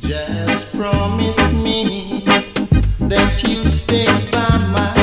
Just promise me that you'll stay by my